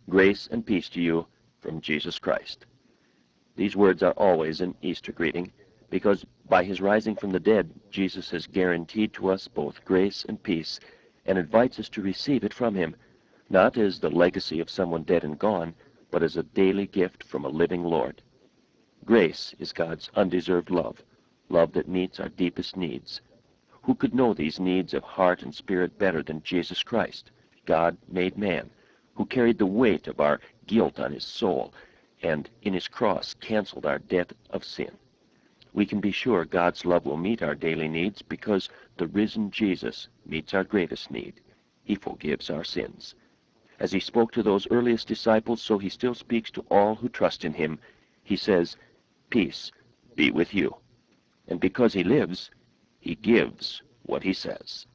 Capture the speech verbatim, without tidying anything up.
Grace and peace to you from Jesus Christ. These words are always an Easter greeting, because by his rising from the dead, Jesus has guaranteed to us both grace and peace, and invites us to receive it from him, not as the legacy of someone dead and gone, but as a daily gift from a living Lord. Grace is God's undeserved love, love that meets our deepest needs. Who could know these needs of heart and spirit better than Jesus Christ, God made man, who carried the weight of our guilt on his soul, and in his cross canceled our debt of sin? We can be sure God's love will meet our daily needs because the risen Jesus meets our greatest need. He forgives our sins. As he spoke to those earliest disciples, so he still speaks to all who trust in him. He says, "Peace be with you." And because he lives, he gives what he says.